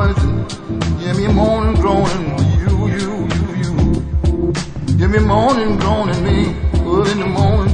rejoicing. Hear me moaning, groaning, you. Hear me moaning, groaning me, early in the morning.